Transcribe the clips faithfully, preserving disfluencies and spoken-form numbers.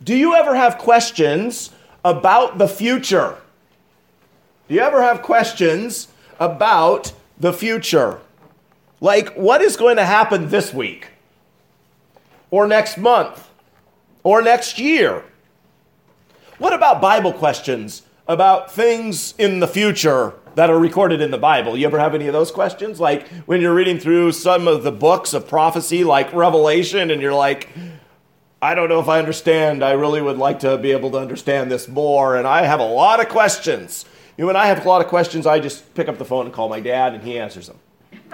Do you ever have questions about the future? Do you ever have questions about the future? Like, what is going to happen this week? Or next month? Or next year? What about Bible questions about things in the future that are recorded in the Bible? You ever have any of those questions? Like when you're reading through some of the books of prophecy, like Revelation, and you're like, I don't know if I understand. I really would like to be able to understand this more, and I have a lot of questions. You know, when I have a lot of questions, I just pick up the phone and call my dad, and he answers them.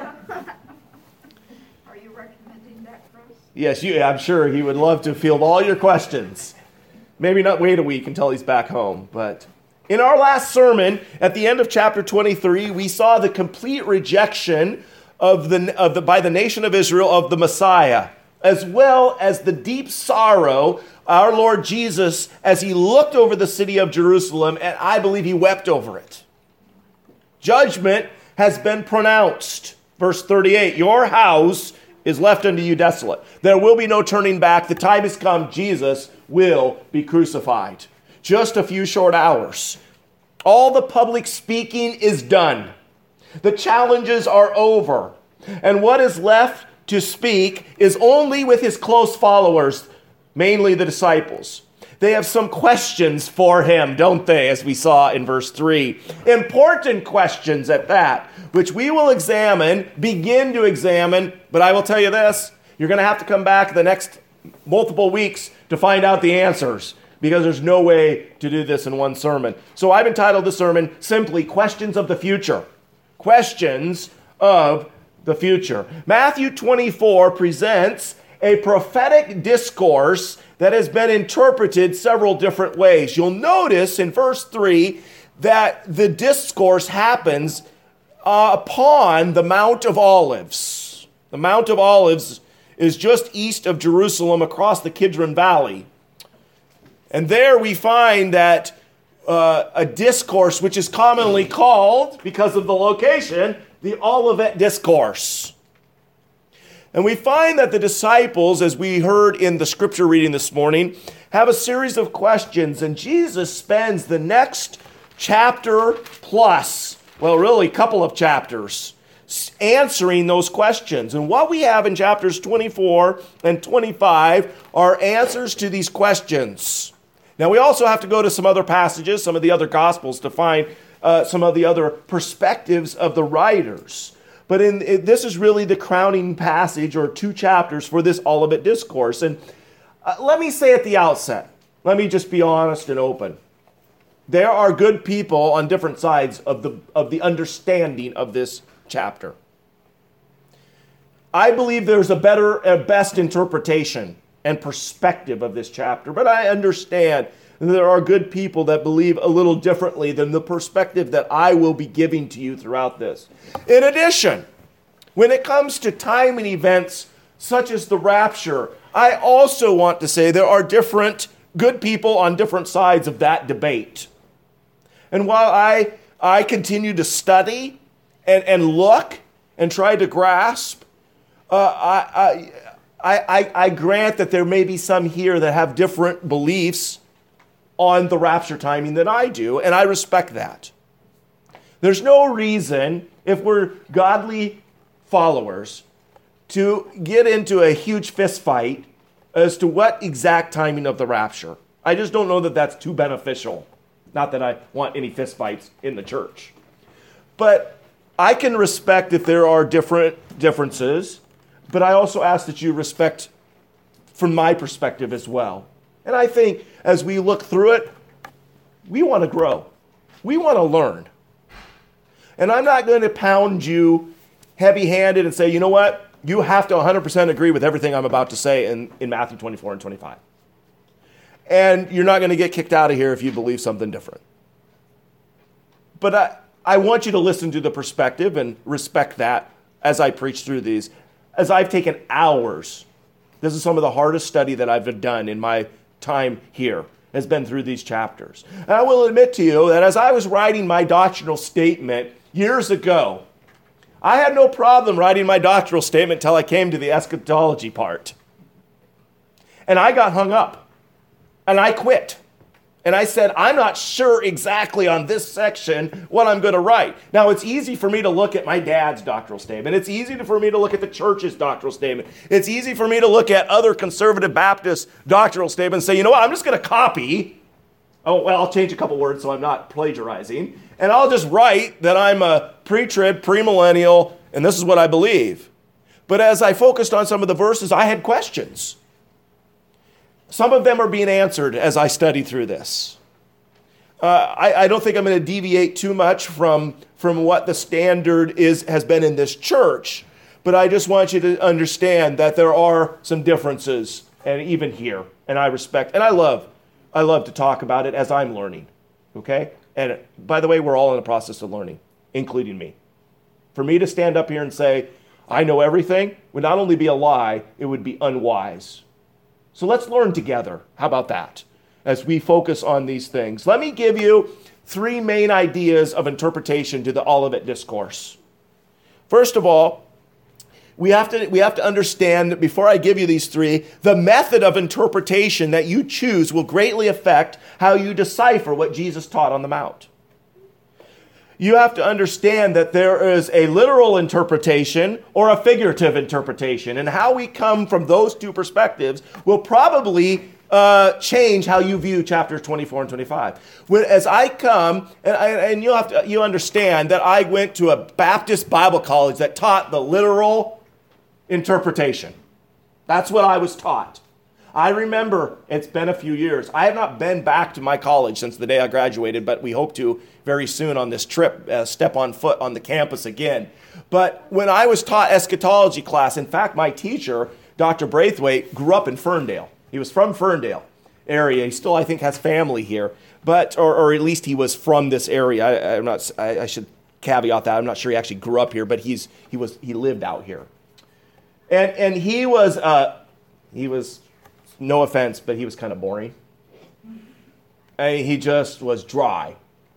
Are you recommending that for us? Yes, you, I'm sure he would love to field all your questions. Maybe not wait a week until he's back home, but in our last sermon, at the end of chapter twenty-three, we saw the complete rejection of the, of the by the nation of Israel of the Messiah, as well as the deep sorrow our Lord Jesus as he looked over the city of Jerusalem, and I believe he wept over it. Judgment has been pronounced. Verse thirty-eight, your house is left unto you desolate. There will be no turning back. The time has come. Jesus will be crucified. Just a few short hours. All the public speaking is done. The challenges are over. And what is left to speak is only with his close followers, mainly the disciples. They have some questions for him, don't they, as we saw in verse three. Important questions at that, which we will examine, begin to examine, but I will tell you this, you're going to have to come back the next multiple weeks to find out the answers, because there's no way to do this in one sermon. So I've entitled the sermon simply Questions of the Future. Questions of the future. Matthew twenty-four presents a prophetic discourse that has been interpreted several different ways. You'll notice in verse three that the discourse happens uh, upon the Mount of Olives. The Mount of Olives is just east of Jerusalem across the Kidron Valley. And there we find that uh, a discourse which is commonly called, because of the location, the Olivet Discourse. And we find that the disciples, as we heard in the scripture reading this morning, have a series of questions, and Jesus spends the next chapter plus, well, really a couple of chapters, answering those questions. And what we have in chapters twenty-four and twenty-five are answers to these questions. Now, we also have to go to some other passages, some of the other Gospels, to find uh, some of the other perspectives of the writers. But in, it, this is really the crowning passage, or two chapters, for this Olivet Discourse. And uh, let me say at the outset, let me just be honest and open. There are good people on different sides of the, of the understanding of this chapter. I believe there's a better, a best interpretation and perspective of this chapter, but I understand there are good people that believe a little differently than the perspective that I will be giving to you throughout this. In addition, when it comes to time and events such as the rapture, I also want to say there are different good people on different sides of that debate. And while I, I continue to study and, and look and try to grasp, uh, I, I, I, I grant that there may be some here that have different beliefs on the rapture timing than I do, and I respect that. There's no reason, if we're godly followers, to get into a huge fist fight as to what exact timing of the rapture. I just don't know that that's too beneficial. Not that I want any fist fights in the church. But I can respect if there are different differences, but I also ask that you respect from my perspective as well. And I think as we look through it, we want to grow. We want to learn. And I'm not going to pound you heavy-handed and say, you know what? You have to one hundred percent agree with everything I'm about to say in, in Matthew twenty-four and twenty-five. And you're not going to get kicked out of here if you believe something different. But I, I want you to listen to the perspective and respect that as I preach through these. As I've taken hours, this is some of the hardest study that I've done in my time here, has been through these chapters. And I will admit to you that as I was writing my doctrinal statement years ago, I had no problem writing my doctrinal statement until I came to the eschatology part. And I got hung up. and I quit. And I said, I'm not sure exactly on this section what I'm going to write. Now, it's easy for me to look at my dad's doctrinal statement. It's easy for me to look at the church's doctrinal statement. It's easy for me to look at other conservative Baptist doctrinal statements and say, you know what, I'm just going to copy. Oh, well, I'll change a couple words so I'm not plagiarizing. And I'll just write that I'm a pre-trib, premillennial, and this is what I believe. But as I focused on some of the verses, I had questions. Some of them are being answered as I study through this. Uh, I, I don't think I'm going to deviate too much from, from what the standard is has been in this church, but I just want you to understand that there are some differences, and even here, and I respect, and I love, I love to talk about it as I'm learning, okay? And by the way, we're all in the process of learning, including me. For me to stand up here and say, I know everything, would not only be a lie, it would be unwise. So let's learn together. How about that? As we focus on these things. Let me give you three main ideas of interpretation to the Olivet Discourse. First of all, we have to, we have to understand that before I give you these three, the method of interpretation that you choose will greatly affect how you decipher what Jesus taught on the Mount. You have to understand that there is a literal interpretation or a figurative interpretation. And how we come from those two perspectives will probably uh, change how you view chapters twenty-four and twenty-five. When, as I come, and, I, and you'll have to, you understand that I went to a Baptist Bible college that taught the literal interpretation. That's what I was taught. I remember, it's been a few years. I have not been back to my college since the day I graduated, but we hope to very soon on this trip, uh, step on foot on the campus again. But when I was taught eschatology class, in fact, my teacher, Doctor Braithwaite, grew up in Ferndale. He was from Ferndale area. He still, I think, has family here, but or, or at least he was from this area. I, I'm not. I, I should caveat that. I'm not sure he actually grew up here, but he's he was he lived out here, and and he was uh, he was. No offense, but he was kind of boring. And he just was dry.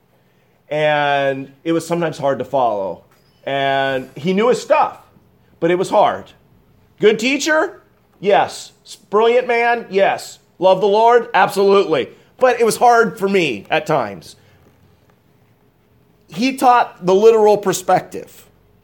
And it was sometimes hard to follow. And he knew his stuff, but it was hard. Good teacher? Yes. Brilliant man? Yes. Love the Lord? Absolutely. But it was hard for me at times. He taught the literal perspective.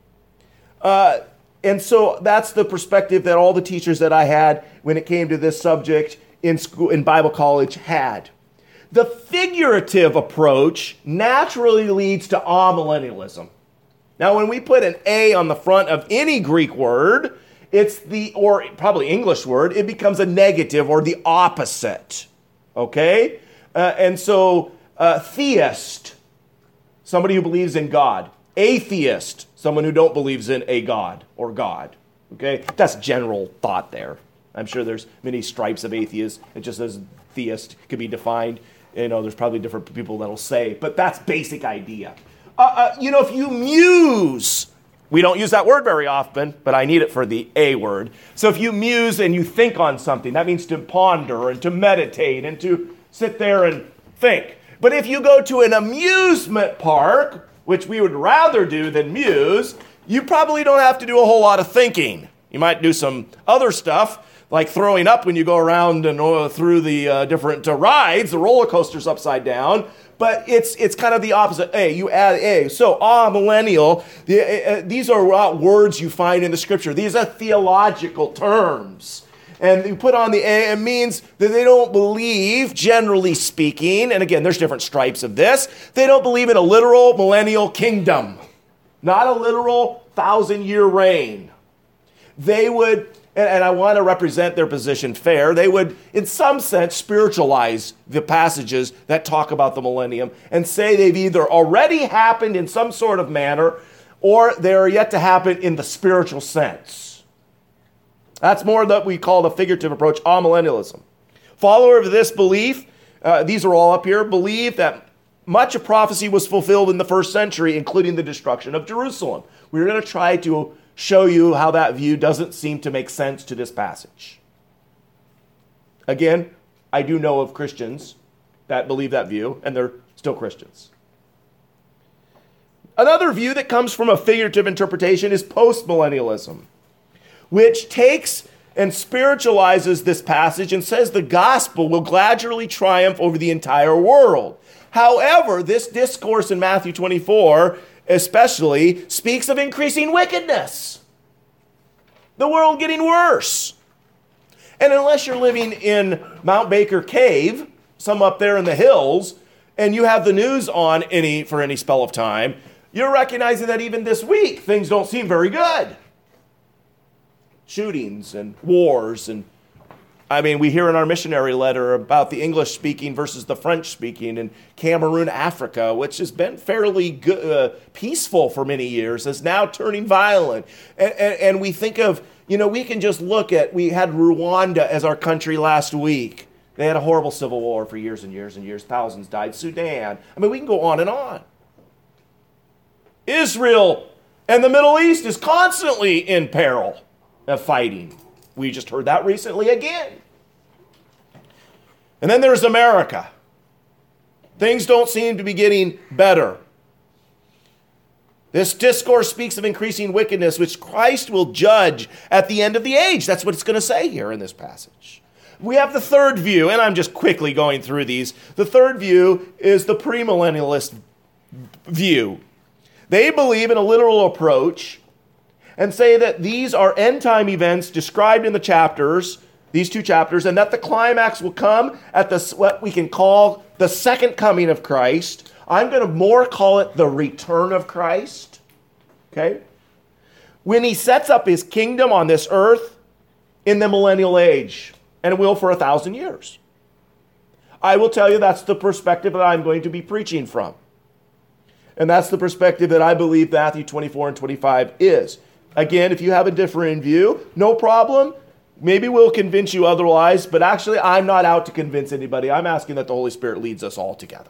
Uh, And so that's the perspective that all the teachers that I had when it came to this subject in school, in Bible college had. The figurative approach naturally leads to amillennialism. Now, when we put an A on the front of any Greek word, it's the, or probably English word, it becomes a negative or the opposite. Okay? Uh, and so, uh, theist, somebody who believes in God. Atheist, someone who don't believes in a God or God. Okay? That's general thought there. I'm sure there's many stripes of atheists. It just says theist could be defined. You know, there's probably different people that'll say, but that's basic idea. Uh, uh, you know, if you muse, we don't use that word very often, but I need it for the A word. So if you muse and you think on something, that means to ponder and to meditate and to sit there and think. But if you go to an amusement park, which we would rather do than muse, you probably don't have to do a whole lot of thinking. You might do some other stuff, like throwing up when you go around and uh, through the uh, different uh, rides, the roller coasters upside down, but it's it's kind of the opposite. A, you add A. So, ah, millennial, the, uh, these are not words you find in the scripture. These are theological terms. And you put on the A, it means that they don't believe, generally speaking, and again, there's different stripes of this, they don't believe in a literal millennial kingdom, not a literal thousand-year reign. They would, and, and I want to represent their position fair, they would, in some sense, spiritualize the passages that talk about the millennium and say they've either already happened in some sort of manner or they are yet to happen in the spiritual sense. That's more that we call the figurative approach, amillennialism. Follower of this belief, uh, these are all up here, believe that much of prophecy was fulfilled in the first century, including the destruction of Jerusalem. We're going to try to show you how that view doesn't seem to make sense to this passage. Again, I do know of Christians that believe that view, and they're still Christians. Another view that comes from a figurative interpretation is postmillennialism, which takes and spiritualizes this passage and says the gospel will gradually triumph over the entire world. However, this discourse in Matthew twenty-four especially speaks of increasing wickedness. The world getting worse. And unless you're living in Mount Baker Cave, some up there in the hills, and you have the news on any for any spell of time, you're recognizing that even this week, things don't seem very good. Shootings and wars. And I mean, we hear in our missionary letter about the English-speaking versus the French-speaking in Cameroon, Africa, which has been fairly good, uh, peaceful for many years, is now turning violent. And, and, and we think of, you know, we can just look at, we had Rwanda as our country last week. They had a horrible civil war for years and years and years. Thousands died. Sudan. I mean, we can go on and on. Israel and the Middle East is constantly in peril of fighting. We just heard that recently again. And then there's America. Things don't seem to be getting better. This discourse speaks of increasing wickedness, which Christ will judge at the end of the age. That's what it's going to say here in this passage. We have the third view, and I'm just quickly going through these. The third view is the premillennialist view. They believe in a literal approach and say that these are end-time events described in the chapters, these two chapters, and that the climax will come at the what we can call the second coming of Christ. I'm going to more call it the return of Christ, okay? When he sets up his kingdom on this earth in the millennial age, and it will for a thousand years. I will tell you that's the perspective that I'm going to be preaching from. And that's the perspective that I believe Matthew twenty-four and twenty-five is. Again, if you have a different view, no problem. Maybe we'll convince you otherwise, but actually I'm not out to convince anybody. I'm asking that the Holy Spirit leads us all together.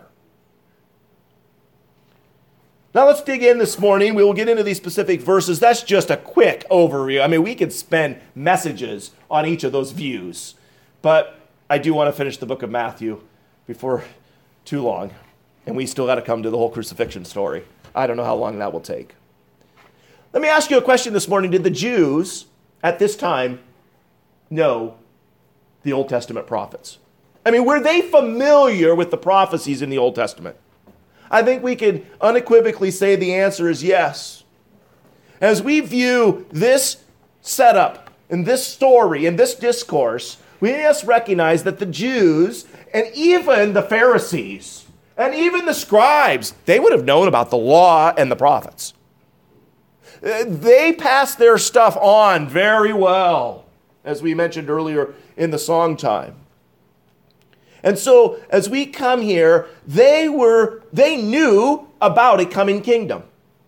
Now let's dig in this morning. We will get into these specific verses. That's just a quick overview. I mean, we could spend messages on each of those views, but I do want to finish the book of Matthew before too long, and we still got to come to the whole crucifixion story. I don't know how long that will take. Let me ask you a question this morning. Did the Jews at this time know the Old Testament prophets? I mean, were they familiar with the prophecies in the Old Testament? I think we can unequivocally say the answer is yes. As we view this setup and this story and this discourse, we must recognize that the Jews and even the Pharisees and even the scribes, they would have known about the law and the prophets. They passed their stuff on very well, as we mentioned earlier in the song time. And so, as we come here, they were, they knew about a coming kingdom.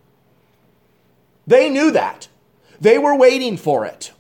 They knew that. They were waiting for it.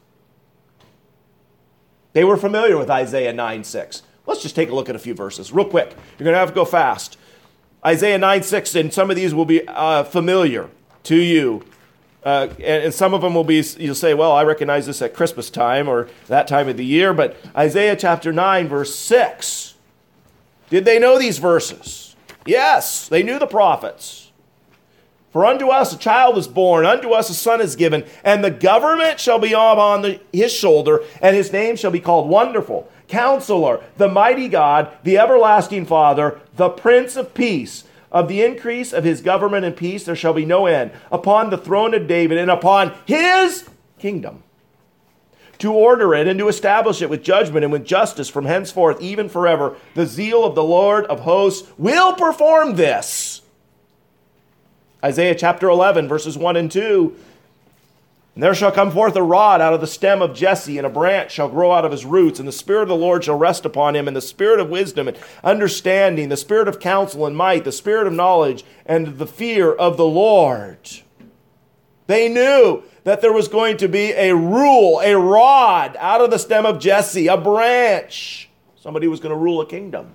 They were familiar with Isaiah nine six. Let's just take a look at a few verses real quick. You're going to have to go fast. Isaiah nine six, and some of these will be uh, familiar to you. Uh, and, and some of them will be, you'll say, well, I recognize this at Christmas time or that time of the year. But Isaiah chapter nine, verse six. Did they know these verses? Yes, they knew the prophets. For unto us a child is born, unto us a son is given, and the government shall be upon the, his shoulder, and his name shall be called Wonderful, Counselor, the Mighty God, the Everlasting Father, the Prince of Peace. Of the increase of his government and peace there shall be no end, upon the throne of David and upon his kingdom, to order it and to establish it with judgment and with justice from henceforth, even forever. The zeal of the Lord of hosts will perform this. Isaiah chapter eleven, verses one and two. And there shall come forth a rod out of the stem of Jesse, and a branch shall grow out of his roots, and the Spirit of the Lord shall rest upon him, and the Spirit of wisdom and understanding, the Spirit of counsel and might, the Spirit of knowledge and the fear of the Lord. They knew that there was going to be a rule, a rod out of the stem of Jesse, a branch. Somebody was going to rule a kingdom.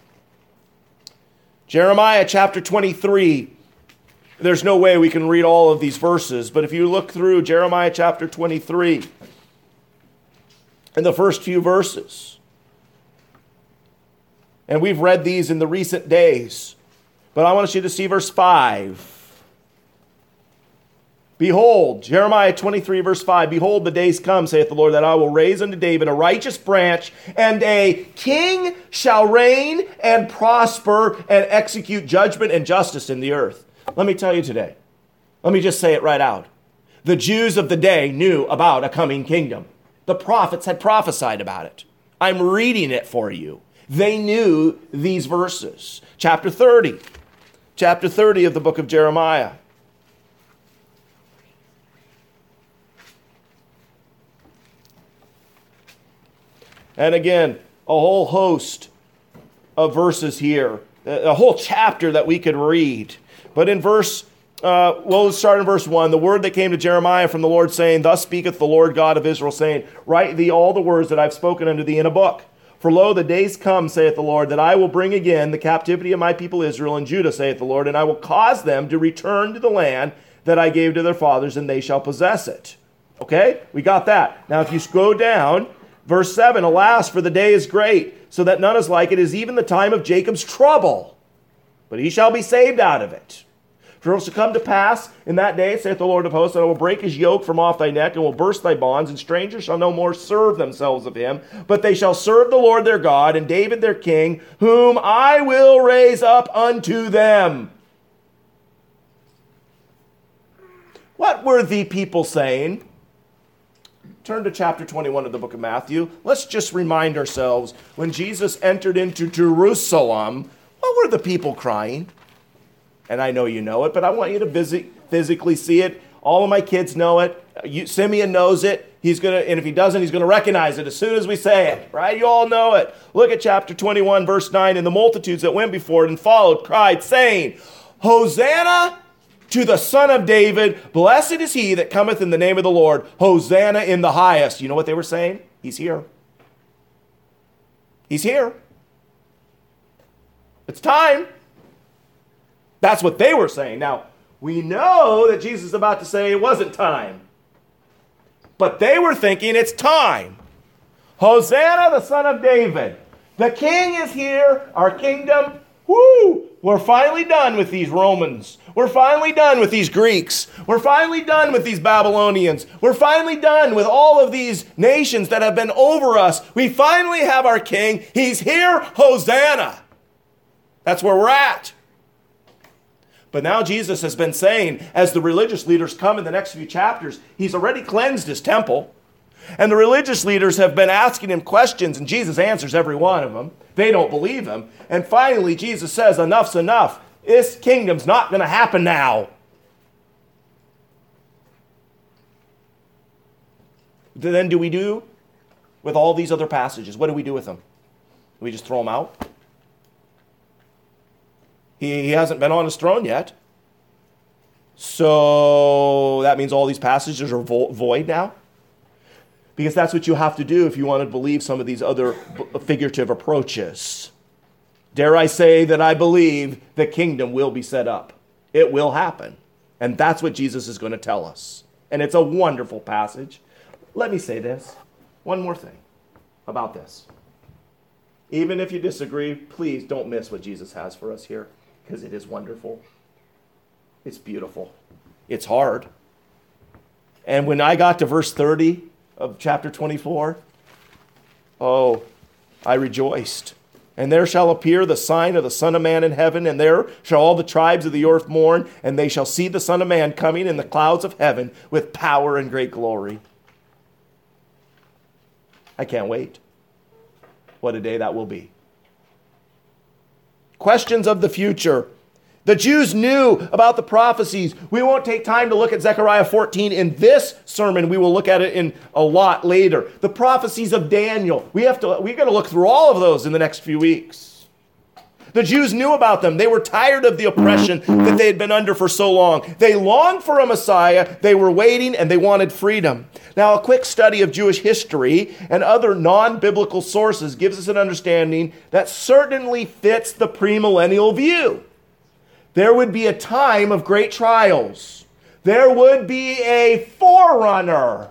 Jeremiah chapter twenty-three. There's no way we can read all of these verses, but if you look through Jeremiah chapter twenty-three, and the first few verses, and we've read these in the recent days, but I want you to see verse five. Behold, Jeremiah twenty-three, verse five, behold, the days come, saith the Lord, that I will raise unto David a righteous branch, and a king shall reign and prosper and execute judgment and justice in the earth. Let me tell you today, let me just say it right out. The Jews of the day knew about a coming kingdom. The prophets had prophesied about it. I'm reading it for you. They knew these verses. Chapter thirty. Chapter thirty of the book of Jeremiah. And again, a whole host of verses here, a whole chapter that we could read. But in verse, uh, well, let's start in verse one. The word that came to Jeremiah from the Lord, saying, Thus speaketh the Lord God of Israel, saying, Write thee all the words that I've spoken unto thee in a book. For lo, the days come, saith the Lord, that I will bring again the captivity of my people Israel and Judah, saith the Lord, and I will cause them to return to the land that I gave to their fathers, and they shall possess it. Okay? We got that. Now, if you scroll down, verse seven, Alas, for the day is great, so that none is like it, is even the time of Jacob's trouble. But he shall be saved out of it. For it shall come to pass in that day, saith the Lord of hosts, that I will break his yoke from off thy neck, and will burst thy bonds, and strangers shall no more serve themselves of him, but they shall serve the Lord their God, and David their king, whom I will raise up unto them. What were the people saying? Turn to chapter twenty-one of the book of Matthew. Let's just remind ourselves, when Jesus entered into Jerusalem, what were the people crying? And I know you know it, but I want you to visit, physically see it. All of my kids know it. You, Simeon knows it. He's gonna, and if he doesn't, he's going to recognize it as soon as we say it, right? You all know it. Look at chapter twenty-one, verse nine. And the multitudes that went before it and followed cried, saying, Hosanna to the Son of David. Blessed is he that cometh in the name of the Lord. Hosanna in the highest. You know what they were saying? He's here. He's here. It's time. That's what they were saying. Now, we know that Jesus is about to say it wasn't time. But they were thinking it's time. Hosanna, the Son of David. The King is here. Our kingdom. Woo! We're finally done with these Romans. We're finally done with these Greeks. We're finally done with these Babylonians. We're finally done with all of these nations that have been over us. We finally have our King. He's here. Hosanna. That's where we're at. But now Jesus has been saying, as the religious leaders come in the next few chapters, he's already cleansed his temple. And the religious leaders have been asking him questions, and Jesus answers every one of them. They don't believe him. And finally, Jesus says, enough's enough. This kingdom's not going to happen now. Then do we do with all these other passages? What do we do with them? Do we just throw them out? He, he hasn't been on his throne yet. So that means all these passages are vo- void now? Because that's what you have to do if you want to believe some of these other figurative approaches. Dare I say that I believe the kingdom will be set up. It will happen. And that's what Jesus is going to tell us. And it's a wonderful passage. Let me say this. One more thing about this. Even if you disagree, please don't miss what Jesus has for us here, because it is wonderful. It's beautiful. It's hard. And when I got to verse thirty of chapter twenty-four, oh, I rejoiced. And there shall appear the sign of the Son of Man in heaven, and there shall all the tribes of the earth mourn, and they shall see the Son of Man coming in the clouds of heaven with power and great glory. I can't wait. What a day that will be. Questions of the future. The Jews knew about the prophecies. We won't take time to look at Zechariah fourteen in this sermon. We will look at it in a lot later. The prophecies of Daniel. We have to, we've got to look through all of those in the next few weeks. The Jews knew about them. They were tired of the oppression that they had been under for so long. They longed for a Messiah. They were waiting and they wanted freedom. Now, a quick study of Jewish history and other non-biblical sources gives us an understanding that certainly fits the premillennial view. There would be a time of great trials. There would be a forerunner.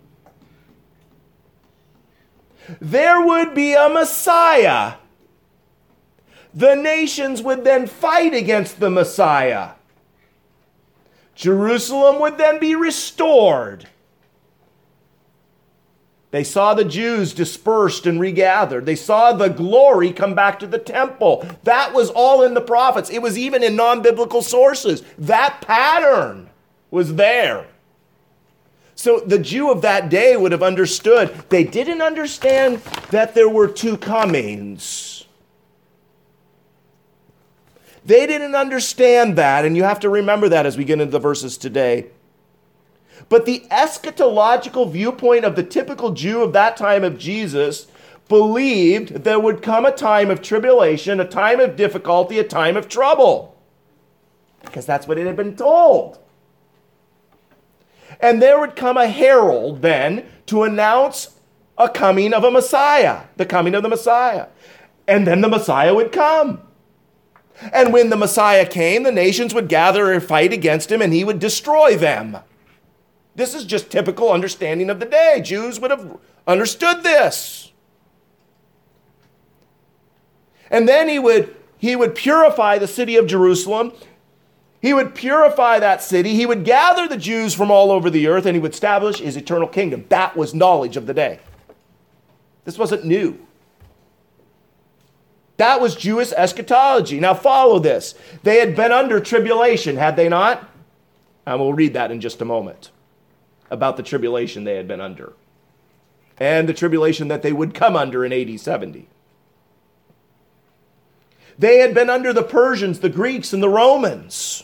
There would be a Messiah. The nations would then fight against the Messiah. Jerusalem would then be restored. They saw the Jews dispersed and regathered. They saw the glory come back to the temple. That was all in the prophets. It was even in non-biblical sources. That pattern was there. So the Jew of that day would have understood. They didn't understand that there were two comings. They didn't understand that, and you have to remember that as we get into the verses today. But the eschatological viewpoint of the typical Jew of that time of Jesus believed there would come a time of tribulation, a time of difficulty, a time of trouble. Because that's what it had been told. And there would come a herald then to announce a coming of a Messiah, the coming of the Messiah. And then the Messiah would come. And when the Messiah came, the nations would gather and fight against him, and he would destroy them. This is just typical understanding of the day. Jews would have understood this. And then he would, he would purify the city of Jerusalem. He would purify that city. He would gather the Jews from all over the earth, and he would establish his eternal kingdom. That was knowledge of the day. This wasn't new. That was Jewish eschatology. Now follow this. They had been under tribulation, had they not? And we'll read that in just a moment. About the tribulation they had been under. And the tribulation that they would come under in A D seventy. They had been under the Persians, the Greeks, and the Romans.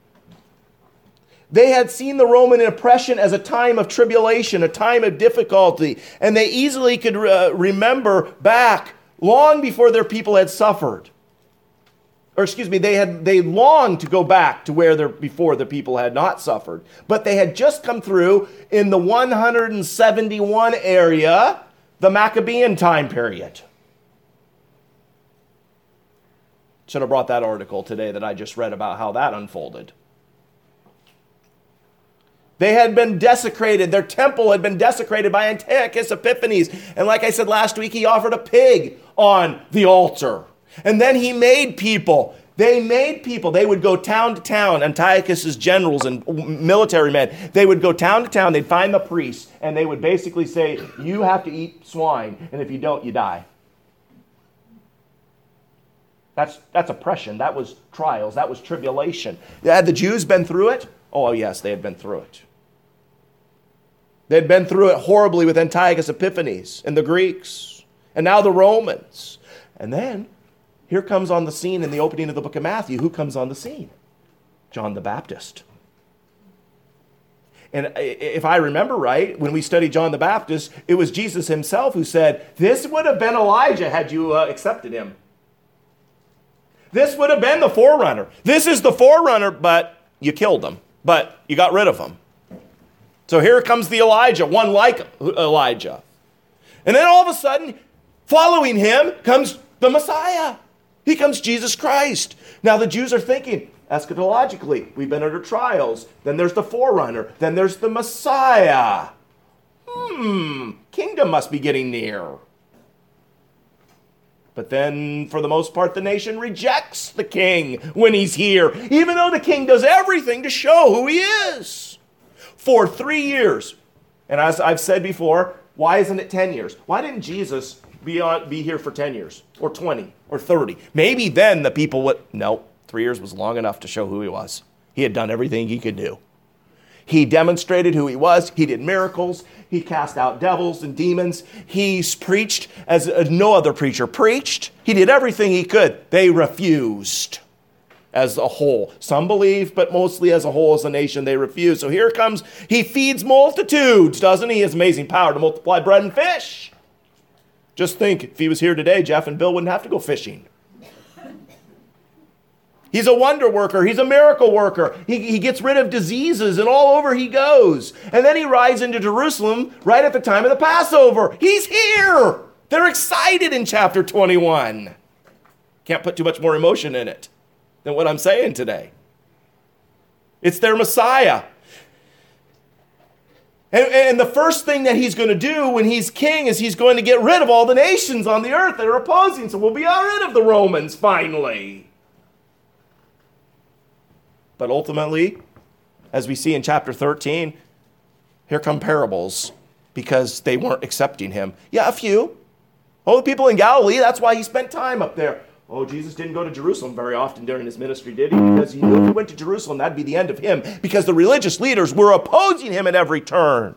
They had seen the Roman oppression as a time of tribulation, a time of difficulty. And they easily could uh, remember back long before their people had suffered. Or excuse me, they had they longed to go back to where their before the people had not suffered. But they had just come through in the one hundred seventy-one area, the Maccabean time period. Should have brought that article today that I just read about how that unfolded. They had been desecrated. Their temple had been desecrated by Antiochus Epiphanes. And like I said last week, he offered a pig on the altar. And then he made people. They made people. They would go town to town. Antiochus's generals and military men, they would go town to town. They'd find the priests. And they would basically say, you have to eat swine. And if you don't, you die. That's, that's oppression. That was trials. That was tribulation. Had the Jews been through it? Oh, yes, they had been through it. They had been through it horribly with Antiochus Epiphanes and the Greeks. And now the Romans. And then, here comes on the scene in the opening of the book of Matthew. Who comes on the scene? John the Baptist. And if I remember right, when we studied John the Baptist, it was Jesus himself who said, this would have been Elijah had you uh, accepted him. This would have been the forerunner. This is the forerunner, but you killed him. But you got rid of him. So here comes the Elijah, one like Elijah. And then all of a sudden, following him comes the Messiah. He comes Jesus Christ. Now the Jews are thinking, eschatologically, we've been under trials. Then there's the forerunner. Then there's the Messiah. Hmm, kingdom must be getting near. But then, for the most part, the nation rejects the king when he's here, even though the king does everything to show who he is. For three years. And as I've said before, why isn't it ten years? Why didn't Jesus be, on, be here for ten years or twenty or thirty? Maybe then the people would, no, three years was long enough to show who he was. He had done everything he could do. He demonstrated who he was. He did miracles. He cast out devils and demons. He preached as no other preacher preached. He did everything he could. They refused as a whole. Some believe, but mostly as a whole, as a nation, they refuse. So here comes, he feeds multitudes, doesn't he? He has amazing power to multiply bread and fish. Just think, if he was here today, Jeff and Bill wouldn't have to go fishing. He's a wonder worker. He's a miracle worker. He, he gets rid of diseases and all over he goes. And then he rides into Jerusalem right at the time of the Passover. He's here. They're excited in chapter twenty-one. Can't put too much more emotion in it than what I'm saying today. It's their Messiah. And, and the first thing that he's going to do when he's king is he's going to get rid of all the nations on the earth that are opposing. So we'll be rid of the Romans finally. But ultimately, as we see in chapter thirteen, here come parables because they weren't accepting him. Yeah, a few. Oh, the people in Galilee, that's why he spent time up there. Oh, Jesus didn't go to Jerusalem very often during his ministry, did he? Because he knew if he went to Jerusalem, that'd be the end of him, because the religious leaders were opposing him at every turn.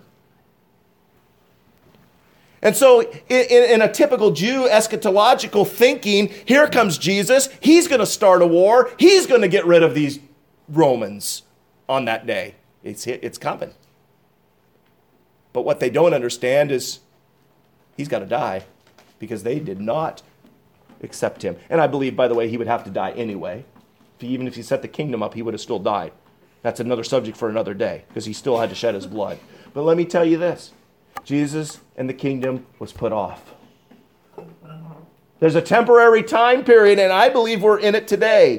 And so in, in, in a typical Jew eschatological thinking, here comes Jesus. He's going to start a war. He's going to get rid of these Romans on that day. It's, it's coming. But what they don't understand is he's got to die because they did not accept him. And I believe, by the way, he would have to die anyway. If he, even if he set the kingdom up, he would have still died. That's another subject for another day because he still had to shed his blood. But let me tell you this. Jesus and the kingdom was put off. There's a temporary time period, and I believe we're in it today.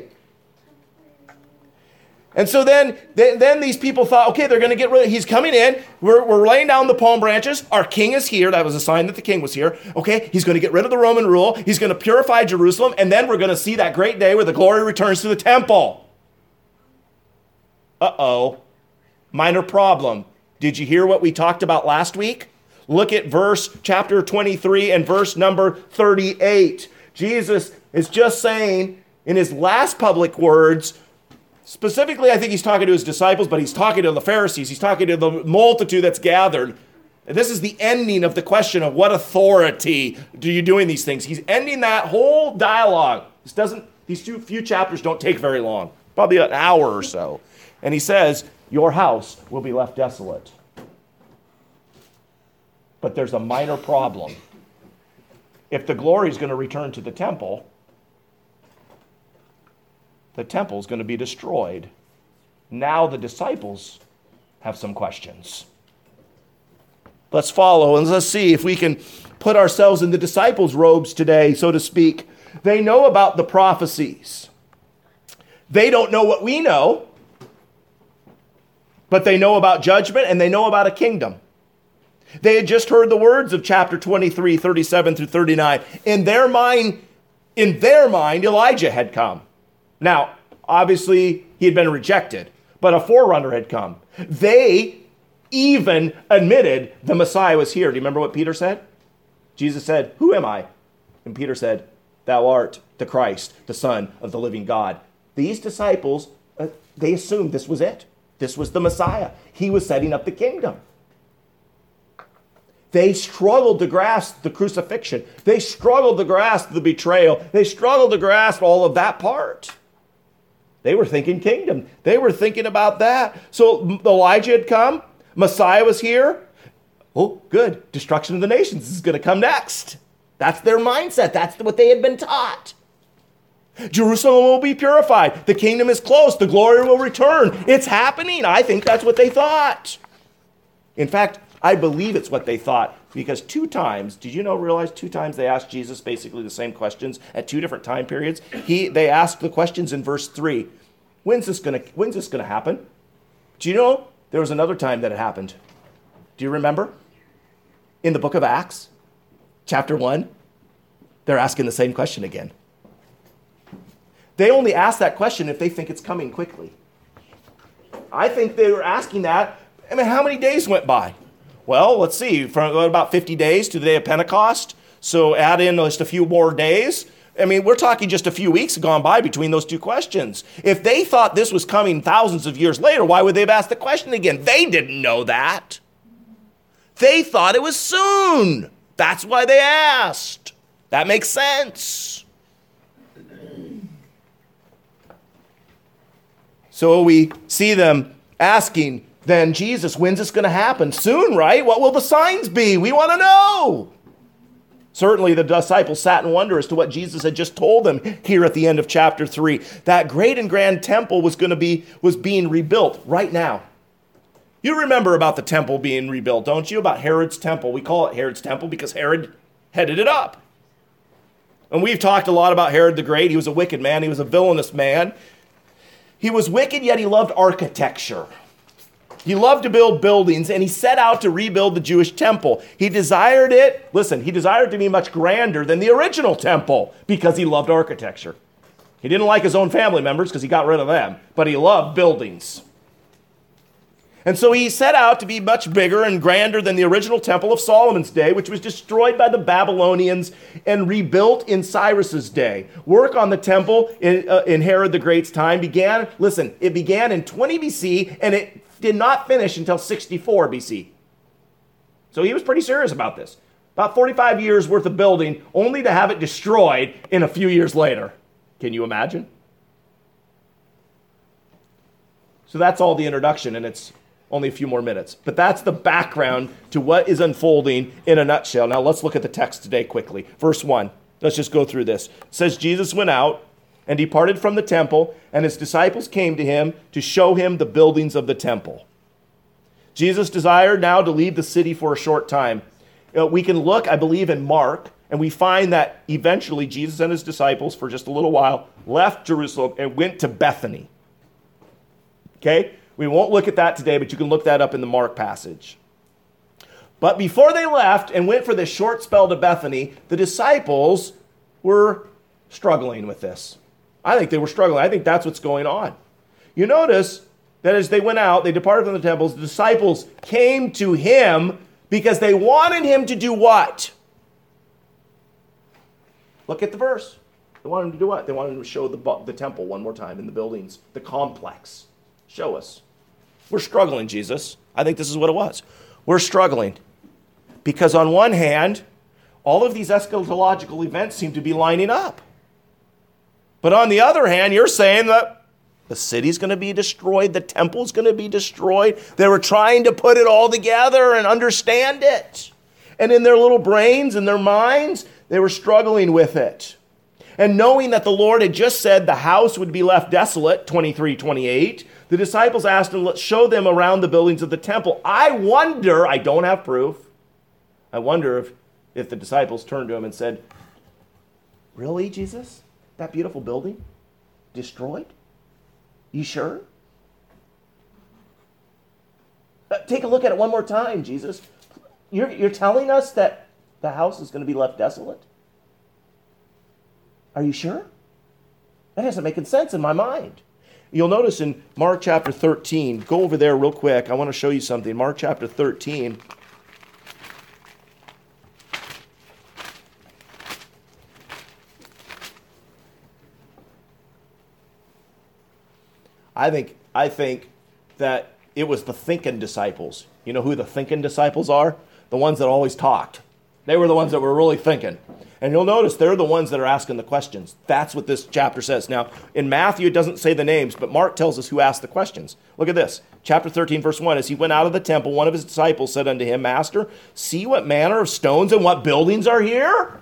And so then, then, then these people thought, okay, they're going to get rid of, he's coming in. We're, we're laying down the palm branches. Our king is here. That was a sign that the king was here. Okay, he's going to get rid of the Roman rule. He's going to purify Jerusalem. And then we're going to see that great day where the glory returns to the temple. Uh-oh. Minor problem. Did you hear what we talked about last week? Look at verse chapter twenty-three and verse number thirty-eight. Jesus is just saying in his last public words, specifically, I think he's talking to his disciples, but he's talking to the Pharisees. He's talking to the multitude that's gathered. And this is the ending of the question of what authority do you doing these things? He's ending that whole dialogue. This doesn't, these two few chapters don't take very long, probably an hour or so. And he says, your house will be left desolate. But there's a minor problem. If the glory is going to return to the temple, the temple is going to be destroyed. Now the disciples have some questions. Let's follow and let's see if we can put ourselves in the disciples' robes today, so to speak. They know about the prophecies. They don't know what we know, but they know about judgment and they know about a kingdom. They had just heard the words of chapter twenty-three, thirty-seven through thirty-nine. In their mind, in their mind, Elijah had come. Now, obviously, he had been rejected, but a forerunner had come. They even admitted the Messiah was here. Do you remember what Peter said? Jesus said, who am I? And Peter said, thou art the Christ, the Son of the living God. These disciples, uh, they assumed this was it. This was the Messiah. He was setting up the kingdom. They struggled to grasp the crucifixion. They struggled to grasp the betrayal. They struggled to grasp all of that part. They were thinking kingdom. They were thinking about that. So Elijah had come. Messiah was here. Oh, good. Destruction of the nations is going to come next. That's their mindset. That's what they had been taught. Jerusalem will be purified. The kingdom is close. The glory will return. It's happening. I think that's what they thought. In fact, I believe it's what they thought because two times, did you know, realize two times they asked Jesus basically the same questions at two different time periods? He, they asked the questions in verse three. When's this going to, when's this going to happen? Do you know there was another time that it happened? Do you remember? In the book of Acts, chapter one, they're asking the same question again. They only ask that question if they think it's coming quickly. I think they were asking that. I mean, how many days went by? Well, let's see, from about fifty days to the day of Pentecost. So add in just a few more days. I mean, we're talking just a few weeks gone by between those two questions. If they thought this was coming thousands of years later, why would they have asked the question again? They didn't know that. They thought it was soon. That's why they asked. That makes sense. So we see them asking, then, Jesus, when's this going to happen? Soon, right? What will the signs be? We want to know. Certainly the disciples sat in wonder as to what Jesus had just told them here at the end of chapter three. That great and grand temple was going to be, was being rebuilt right now. You remember about the temple being rebuilt, don't you? About Herod's temple. We call it Herod's temple because Herod headed it up. And we've talked a lot about Herod the Great. He was a wicked man. He was a villainous man. He was wicked, yet he loved architecture. He loved to build buildings, and he set out to rebuild the Jewish temple. He desired it, listen, he desired it to be much grander than the original temple because he loved architecture. He didn't like his own family members because he got rid of them, but he loved buildings. And so he set out to be much bigger and grander than the original temple of Solomon's day, which was destroyed by the Babylonians and rebuilt in Cyrus's day. Work on the temple in, uh, in Herod the Great's time began, listen, it began in twenty B C and it did not finish until sixty-four B C. So he was pretty serious about this. About forty-five years worth of building, only to have it destroyed in a few years later. Can you imagine? So that's all the introduction, and it's only a few more minutes. But that's the background to what is unfolding in a nutshell. Now let's look at the text today quickly. Verse one. Let's just go through this. It says, Jesus went out and departed from the temple, and his disciples came to him to show him the buildings of the temple. Jesus desired now to leave the city for a short time. Uh, we can look, I believe, in Mark, and we find that eventually Jesus and his disciples, for just a little while, left Jerusalem and went to Bethany. Okay? We won't look at that today, but you can look that up in the Mark passage. But before they left and went for this short spell to Bethany, the disciples were struggling with this. I think they were struggling. I think that's what's going on. You notice that as they went out, they departed from the temples, the disciples came to him because they wanted him to do what? Look at the verse. They wanted him to do what? They wanted him to show the, the temple one more time in the buildings, the complex. Show us. We're struggling, Jesus. I think this is what it was. We're struggling because on one hand, all of these eschatological events seem to be lining up. But on the other hand, you're saying that the city's going to be destroyed, the temple's going to be destroyed. They were trying to put it all together and understand it. And in their little brains and their minds, they were struggling with it. And knowing that the Lord had just said the house would be left desolate, twenty-three twenty-eight, the disciples asked him, let's show them around the buildings of the temple. I wonder, I don't have proof, I wonder if, if the disciples turned to him and said, really, Jesus? That beautiful building? Destroyed? You sure? Uh, take a look at it one more time, Jesus. You're, you're telling us that the house is going to be left desolate? Are you sure? That hasn't making sense in my mind. You'll notice in Mark chapter thirteen, go over there real quick. I want to show you something. Mark chapter thirteen. I think, I think that it was the thinking disciples. You know who the thinking disciples are? The ones that always talked. They were the ones that were really thinking. And you'll notice they're the ones that are asking the questions. That's what this chapter says. Now, in Matthew, it doesn't say the names, but Mark tells us who asked the questions. Look at this. Chapter thirteen, verse one. As he went out of the temple, one of his disciples said unto him, Master, see what manner of stones and what buildings are here?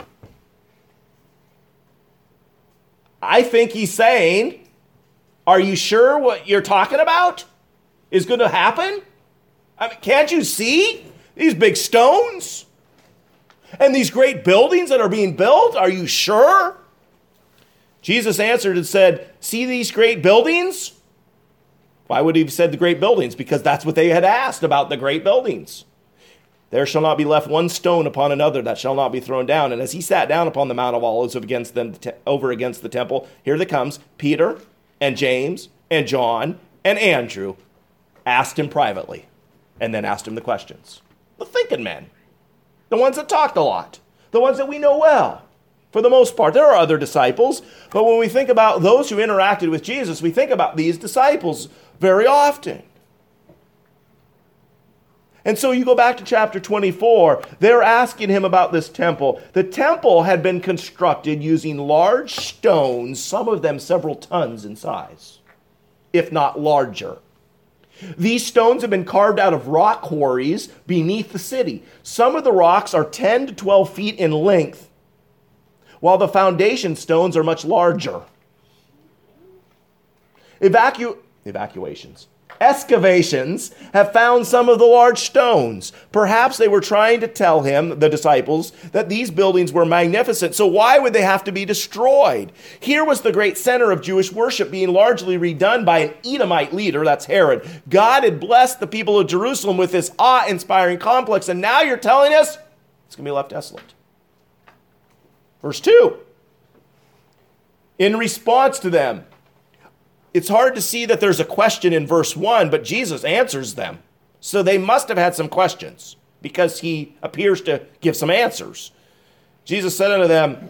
I think he's saying, are you sure what you're talking about is going to happen? I mean, can't you see these big stones? And these great buildings that are being built, are you sure? Jesus answered and said, see these great buildings? Why would he have said the great buildings? Because that's what they had asked about the great buildings. There shall not be left one stone upon another that shall not be thrown down. And as he sat down upon the Mount of Olives against them, over against the temple, here they comes, Peter and James and John and Andrew asked him privately and then asked him the questions. The thinking men. The ones that talked a lot. The ones that we know well. For the most part. There are other disciples. But when we think about those who interacted with Jesus, we think about these disciples very often. And so you go back to chapter twenty-four. They're asking him about this temple. The temple had been constructed using large stones, some of them several tons in size, if not larger. These stones have been carved out of rock quarries beneath the city. Some of the rocks are ten to twelve feet in length, while the foundation stones are much larger. Evacu- evacuations. Excavations have found some of the large stones. Perhaps they were trying to tell him, the disciples, that these buildings were magnificent. So why would they have to be destroyed? Here was the great center of Jewish worship being largely redone by an Edomite leader, that's Herod. God had blessed the people of Jerusalem with this awe-inspiring complex, and now you're telling us it's going to be left desolate. Verse two. In response to them, it's hard to see that there's a question in verse one, but Jesus answers them. So they must have had some questions because he appears to give some answers. Jesus said unto them,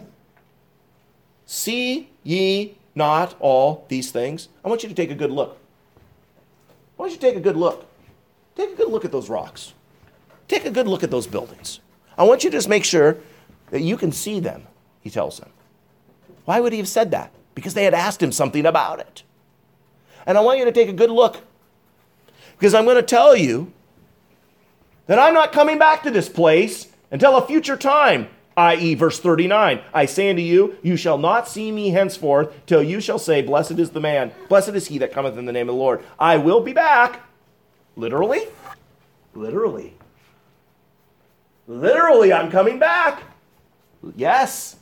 see ye not all these things? I want you to take a good look. I want you to take a good look. Take a good look at those rocks. Take a good look at those buildings. I want you to just make sure that you can see them, he tells them. Why would he have said that? Because they had asked him something about it. And I want you to take a good look. Because I'm going to tell you that I'm not coming back to this place until a future time, that is verse thirty-nine. I say unto you, you shall not see me henceforth till you shall say, blessed is the man, blessed is he that cometh in the name of the Lord. I will be back. Literally? Literally. Literally, I'm coming back. Yes.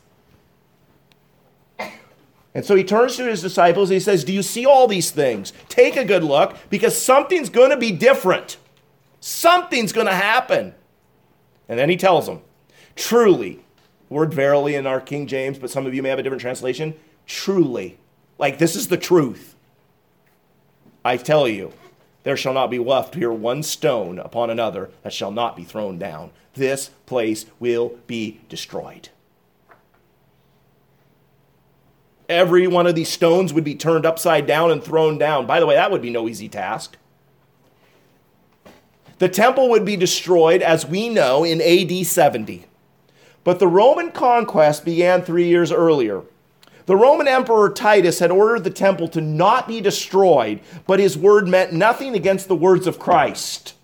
And so he turns to his disciples and he says, do you see all these things? Take a good look because something's going to be different. Something's going to happen. And then he tells them, truly, word verily in our King James, but some of you may have a different translation, truly, like this is the truth. I tell you, there shall not be left here one stone upon another that shall not be thrown down. This place will be destroyed. Every one of these stones would be turned upside down and thrown down. By the way, that would be no easy task. The temple would be destroyed, as we know, in A D seventy. But the Roman conquest began three years earlier. The Roman Emperor Titus had ordered the temple to not be destroyed, but his word meant nothing against the words of Christ.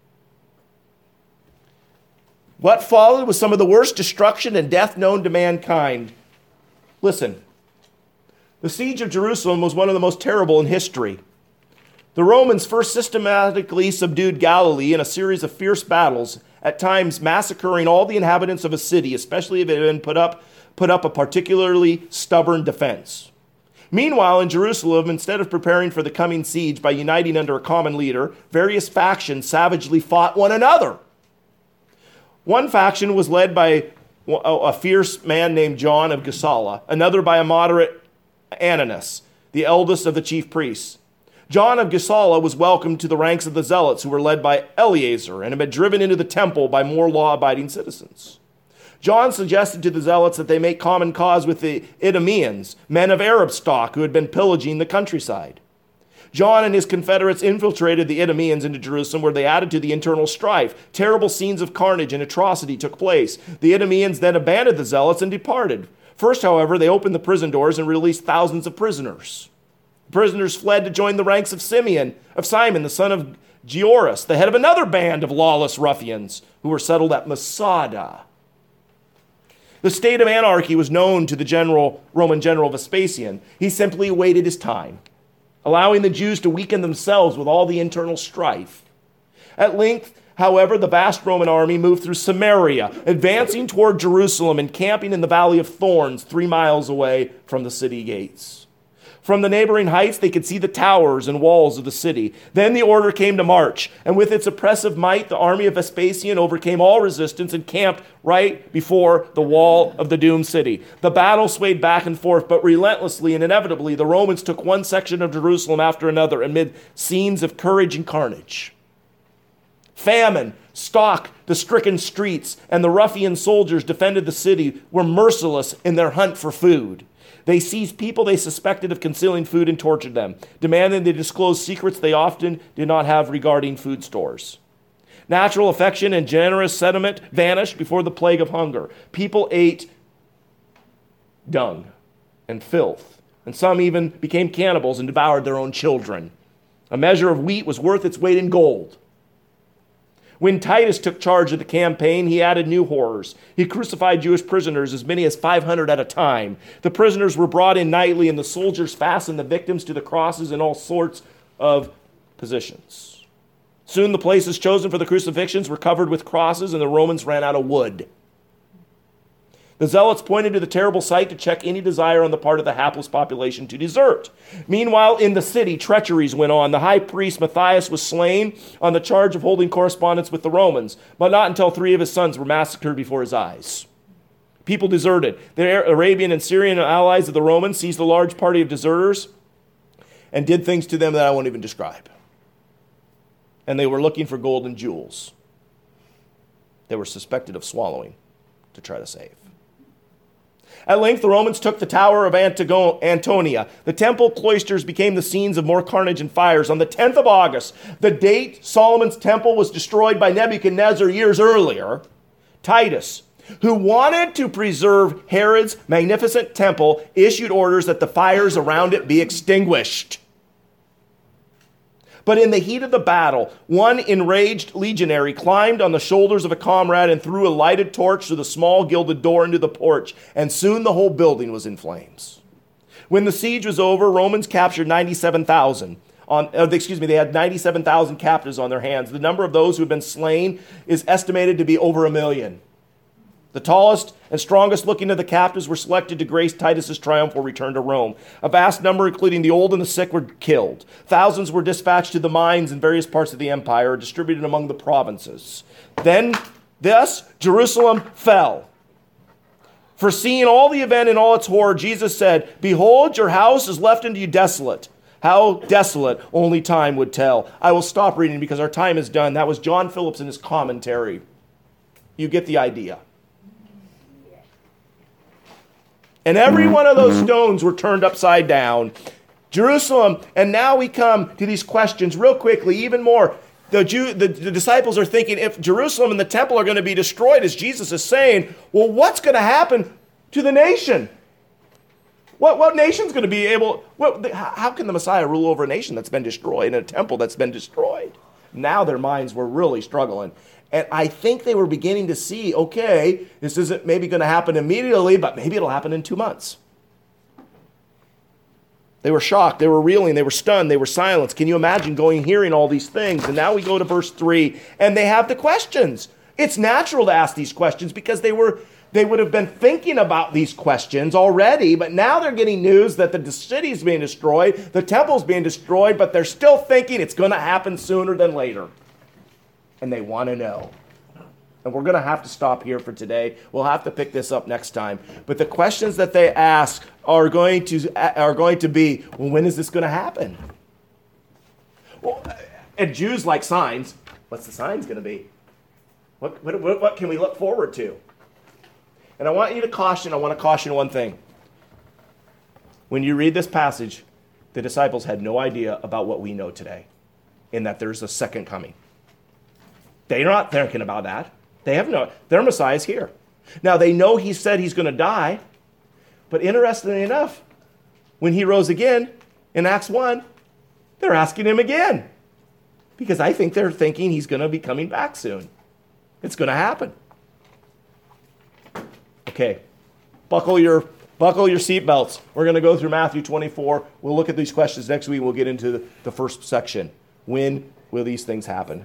What followed was some of the worst destruction and death known to mankind. Listen, the siege of Jerusalem was one of the most terrible in history. The Romans first systematically subdued Galilee in a series of fierce battles, at times massacring all the inhabitants of a city, especially if it had been put up, put up a particularly stubborn defense. Meanwhile, in Jerusalem, instead of preparing for the coming siege by uniting under a common leader, various factions savagely fought one another. One faction was led by a fierce man named John of Gessala, another by a moderate Ananus, the eldest of the chief priests. John of Gessala was welcomed to the ranks of the Zealots, who were led by Eleazar and had been driven into the temple by more law-abiding citizens. John suggested to the Zealots that they make common cause with the Idumeans, men of Arab stock who had been pillaging the countryside. John and his confederates infiltrated the Idumeans into Jerusalem, where they added to the internal strife. Terrible scenes of carnage and atrocity took place. The Idumeans then abandoned the Zealots and departed. First, however, they opened the prison doors and released thousands of prisoners. Prisoners fled to join the ranks of Simeon, of Simon, the son of Gioras, the head of another band of lawless ruffians who were settled at Masada. The state of anarchy was known to the general, Roman general Vespasian. He simply awaited his time, allowing the Jews to weaken themselves with all the internal strife. At length, however, the vast Roman army moved through Samaria, advancing toward Jerusalem and camping in the Valley of Thorns, three miles away from the city gates. From the neighboring heights, they could see the towers and walls of the city. Then the order came to march, and with its oppressive might, the army of Vespasian overcame all resistance and camped right before the wall of the doomed city. The battle swayed back and forth, but relentlessly and inevitably, the Romans took one section of Jerusalem after another amid scenes of courage and carnage. Famine stalked the stricken streets, and the ruffian soldiers defended the city were merciless in their hunt for food. They seized people they suspected of concealing food and tortured them, demanding they disclose secrets they often did not have regarding food stores. Natural affection and generous sentiment vanished before the plague of hunger. People ate dung and filth, and some even became cannibals and devoured their own children. A measure of wheat was worth its weight in gold. When Titus took charge of the campaign, he added new horrors. He crucified Jewish prisoners, as many as five hundred at a time. The prisoners were brought in nightly, and the soldiers fastened the victims to the crosses in all sorts of positions. Soon the places chosen for the crucifixions were covered with crosses, and the Romans ran out of wood. The Zealots pointed to the terrible sight to check any desire on the part of the hapless population to desert. Meanwhile, in the city, treacheries went on. The high priest Matthias was slain on the charge of holding correspondence with the Romans, but not until three of his sons were massacred before his eyes. People deserted. The Arabian and Syrian allies of the Romans seized a large party of deserters and did things to them that I won't even describe. and they were looking for gold and jewels. They were suspected of swallowing to try to save. At length, the Romans took the Tower of Antigo- Antonia. The temple cloisters became the scenes of more carnage and fires. On the tenth of August, the date Solomon's temple was destroyed by Nebuchadnezzar years earlier, Titus, who wanted to preserve Herod's magnificent temple, issued orders that the fires around it be extinguished. But in the heat of the battle, one enraged legionary climbed on the shoulders of a comrade and threw a lighted torch through the small gilded door into the porch, and soon the whole building was in flames. When the siege was over, Romans captured ninety-seven thousand. On, uh, excuse me, they had ninety-seven thousand captives on their hands. The number of those who have been slain is estimated to be over a million. The tallest and strongest looking of the captives were selected to grace Titus's triumphal return to Rome. A vast number, including the old and the sick, were killed. Thousands were dispatched to the mines in various parts of the empire, distributed among the provinces. Then, thus, Jerusalem fell. Foreseeing all the event in all its horror, Jesus said, "Behold, your house is left unto you desolate." How desolate, only time would tell. I will stop reading because our time is done. That was John Phillips in his commentary. You get the idea. And every one of those stones were turned upside down. Jerusalem, and now we come to these questions real quickly, even more. The, Jew, the, the disciples are thinking, if Jerusalem and the temple are going to be destroyed, as Jesus is saying, well, what's going to happen to the nation? What, what nation's going to be able, what, how can the Messiah rule over a nation that's been destroyed and a temple that's been destroyed? Now their minds were really struggling. And I think they were beginning to see, okay, this isn't maybe going to happen immediately, but maybe it'll happen in two months. They were shocked. They were reeling. They were stunned. They were silenced. Can you imagine going hearing all these things? And now we go to verse three, and they have the questions. It's natural to ask these questions because they were they would have been thinking about these questions already, but now they're getting news that the city's being destroyed, the temple's being destroyed, but they're still thinking it's going to happen sooner than later. And they want to know. And we're going to have to stop here for today. We'll have to pick this up next time. But the questions that they ask are going to are going to be, well, when is this going to happen? Well, and Jews like signs. What's the signs going to be? What, what, what, what can we look forward to? And I want you to caution, I want to caution one thing. When you read this passage, the disciples had no idea about what we know today, in that there's a second coming. They're not thinking about that. They have no, their Messiah's here. Now, they know he said he's going to die, but interestingly enough, when he rose again in Acts one, they're asking him again, because I think they're thinking he's going to be coming back soon. It's going to happen. Okay, buckle your buckle your seatbelts. We're going to go through Matthew twenty-four. We'll look at these questions next week. We'll get into the, the first section. When will these things happen?